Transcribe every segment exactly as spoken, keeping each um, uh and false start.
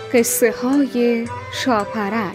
قصه های شاپرک.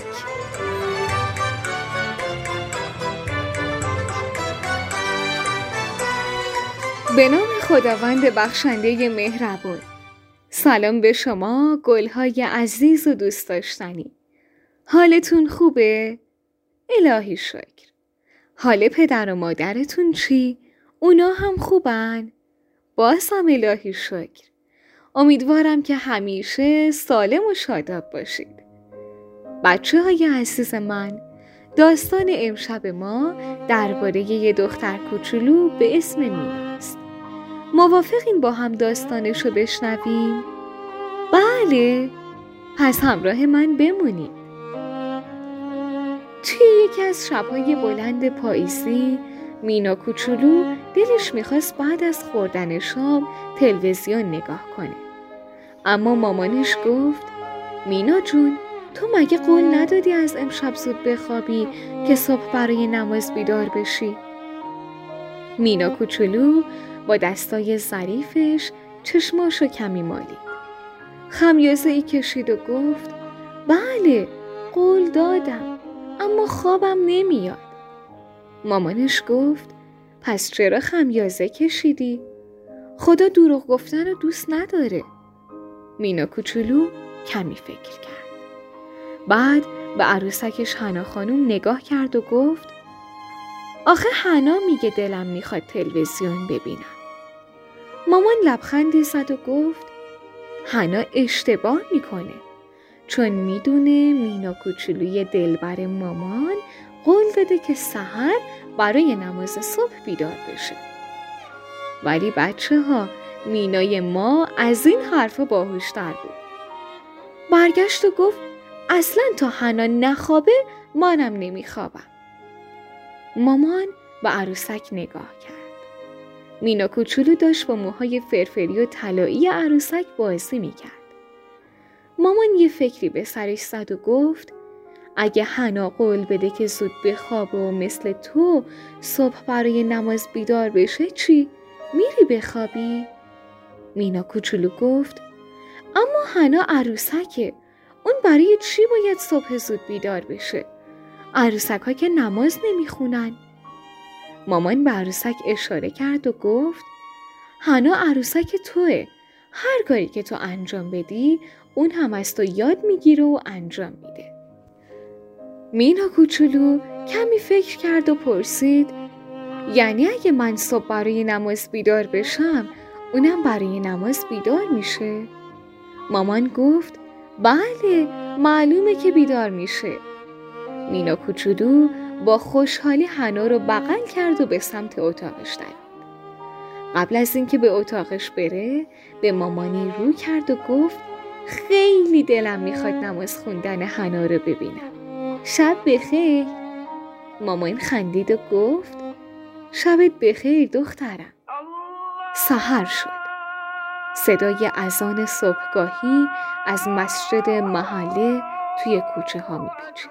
به نام خداوند بخشنده مهربان. سلام به شما گلهای عزیز و دوست داشتنی. حالتون خوبه؟ الهی شکر. حال پدر و مادرتون چی؟ اونا هم خوبن؟ باز هم الهی شکر. امیدوارم که همیشه سالم و شاداب باشید. بچه های عزیز من، داستان امشب ما درباره یه دختر کوچولو به اسم مینا است. موافقین با هم داستانشو بشنویم؟ بله، پس همراه من بمونید. توی یکی از شب‌های بلند پاییزی، مینا کوچولو دلش میخواست بعد از خوردن شام تلویزیون نگاه کنه. اما مامانش گفت مینا جون، تو مگه قول ندادی از امشب زود بخوابی که صبح برای نماز بیدار بشی؟ مینا کوچولو با دستای ظریفش چشماشو کمی مالید. خمیازه ای کشید و گفت بله، قول دادم، اما خوابم نمیاد. مامانش گفت پس چرا خمیازه کشیدی؟ خدا دروغ گفتن رو دوست نداره. مینا کوچولو کمی فکر کرد. بعد به عروسکش حنا خانم نگاه کرد و گفت آخه حنا میگه دلم میخواد تلویزیون ببینم. مامان لبخندی زد و گفت حنا اشتباه میکنه، چون میدونه مینا کوچولوی دلبر مامان قول داده که سحر برای نماز صبح بیدار بشه. ولی بچه ها، مینای ما از این حرفا باهوشتر بود. برگشت و گفت اصلا تا حنا نخوابه منم نمیخوابم. مامان به عروسک نگاه کرد. مینا کوچولو داشت با موهای فرفری و طلایی عروسک بازی میکرد. مامان یه فکری به سرش زد و گفت اگه حنا قول بده که زود بخوابه و مثل تو صبح برای نماز بیدار بشه چی؟ میری بخوابی؟ مینا کوچولو گفت اما حنا عروسکه، اون برای چی باید صبح زود بیدار بشه؟ عروسک ها که نماز نمیخونن. مامان به عروسک اشاره کرد و گفت حنا عروسک توه، هر کاری که تو انجام بدی اون هم از تو یاد میگیره و انجام میده. مینا کوچولو کمی فکر کرد و پرسید یعنی اگه من صبح برای نماز بیدار بشم اونم برای نماز بیدار میشه؟ مامان گفت بله، معلومه که بیدار میشه. مینا کوچولو با خوشحالی حنا رو بغل کرد و به سمت اتاقش دوید. قبل از اینکه به اتاقش بره به مامانی رو کرد و گفت خیلی دلم میخواد نماز خوندن حنا رو ببینم. شب بخیر. مامان خندید و گفت شبت بخیر دخترم. سحر شد. صدای اذان صبحگاهی از مسجد محله توی کوچه ها میپیچید.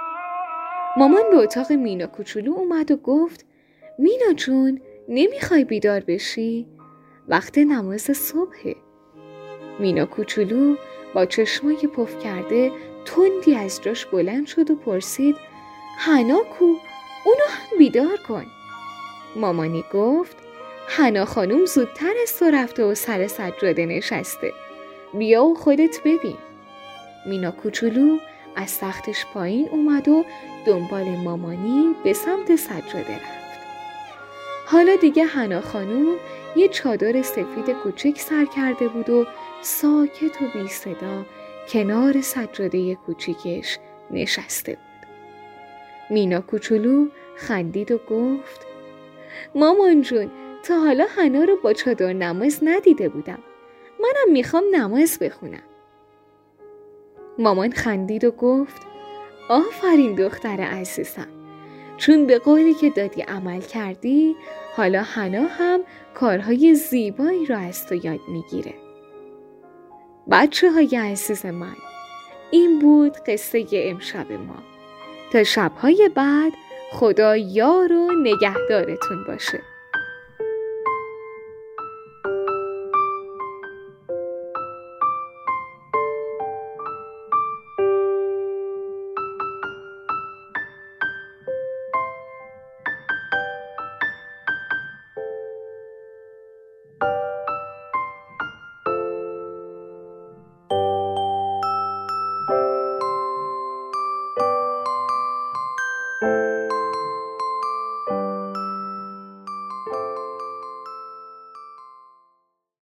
مامان به اتاق مینا کوچولو اومد و گفت مینا جون، نمیخوای بیدار بشی؟ وقت نماز صبحه. مینا کوچولو با چشمای پف کرده تندی از جاش بلند شد و پرسید حنا کو؟ اونو هم بیدار کن. مامانی گفت حنا خانوم زودتر از تو رفته و سر سجاده نشسته، بیا و خودت ببین. مینا کوچولو از تختش پایین اومد و دنبال مامانی به سمت سجاده رفت. حالا دیگه حنا خانوم یه چادر سفید کوچک سر کرده بود و ساکت و بی صدا کنار سجاده کوچیکش نشسته بود. مینا کوچولو خندید و گفت مامان جون، تا حالا حنا رو با چادر نماز ندیده بودم، منم میخوام نماز بخونم. مامان خندید و گفت آفرین دختر عزیزم، چون به قولی که دادی عمل کردی، حالا حنا هم کارهای زیبایی رو از تو یاد میگیره. بچه های عزیز من، این بود قصه امشب ما. تا شبهای بعد خدا یار و نگهدارتون باشه.